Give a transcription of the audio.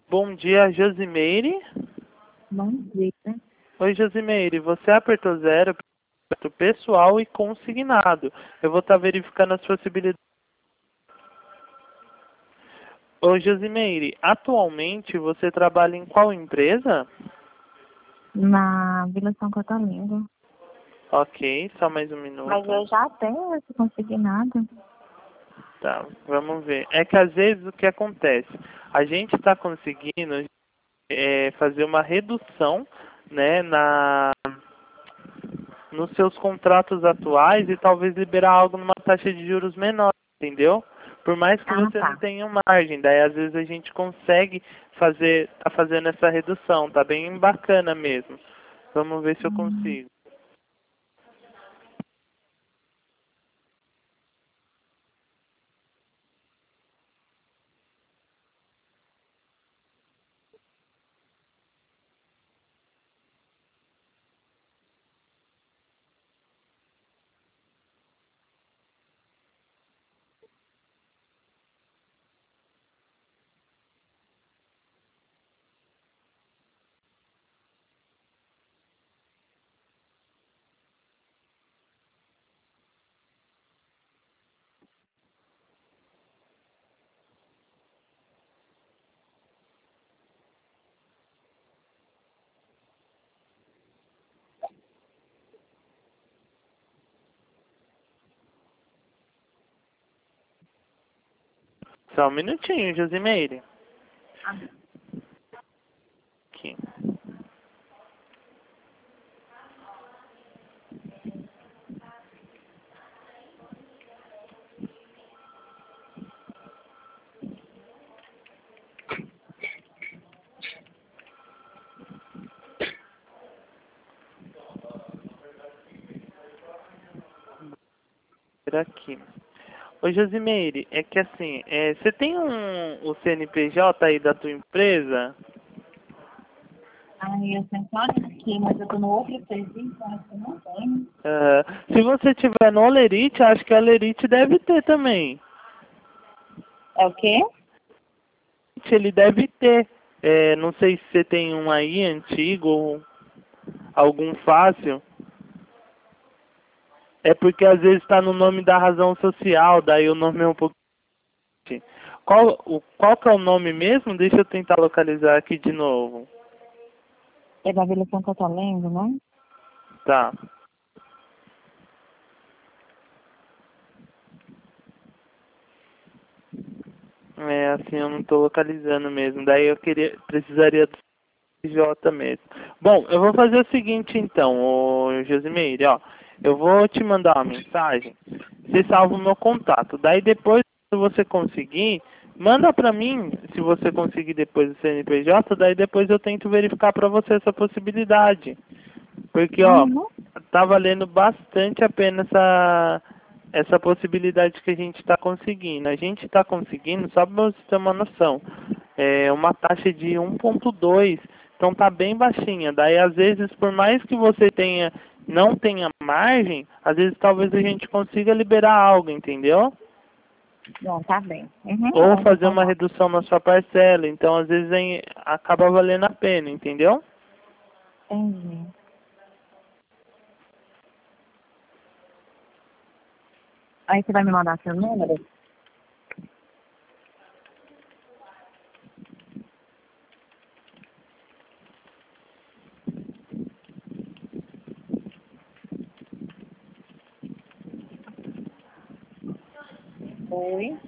Bom dia, Josimeire. Bom dia. Oi, Josimeire. Você apertou zero para pessoal e consignado. Eu vou estar verificando as possibilidades. Oi, Josimeire. Atualmente você trabalha em qual empresa? Na Vila São Catalina. Ok, só mais um minuto. Mas eu já tenho esse consignado. Tá, vamos ver. É que às vezes o que acontece? A gente está conseguindo fazer uma redução, né, nos seus contratos atuais e talvez liberar algo numa taxa de juros menor, entendeu? Por mais que Ah, você não tá. tenha margem, daí às vezes a gente consegue tá fazendo essa redução, tá bem bacana mesmo. Vamos ver se eu consigo. Só um minutinho, Josimeire. Aqui. Por aqui. Ô, Josimeire, é que assim, você tem o CNPJ aí da tua empresa? Ai, eu sempre olho aqui, mas eu tô no outro serviço, acho que eu não tenho. Se você tiver no Olerite, acho que a Olerite deve ter também. É o quê? Ele deve ter. Não sei se você tem um aí antigo ou algum fácil. É porque às vezes está no nome da razão social, daí o nome é um pouco. Qual que é o nome mesmo? Deixa eu tentar localizar aqui de novo. É da Vila São Catalina, né? Tá. É, assim eu não estou localizando mesmo. Daí precisaria do J mesmo. Bom, eu vou fazer o seguinte então, ô Josimeire, ó. Eu vou te mandar uma mensagem, você salva o meu contato. Daí depois, se você conseguir, manda pra mim, se você conseguir depois do CNPJ, daí depois eu tento verificar pra você essa possibilidade. Porque, ó, Uhum. tá valendo bastante a pena essa possibilidade que a gente está conseguindo. A gente está conseguindo, só para você ter uma noção, uma taxa de 1,2, então tá bem baixinha. Daí, às vezes, por mais que você não tenha margem, às vezes talvez a gente consiga liberar algo, entendeu? Bom, tá bem. Uhum, Ou eu vou fazer uma falar. redução na sua parcela. Então, às vezes, acaba valendo a pena, entendeu? Entendi. Aí você vai me mandar seu número? Oi.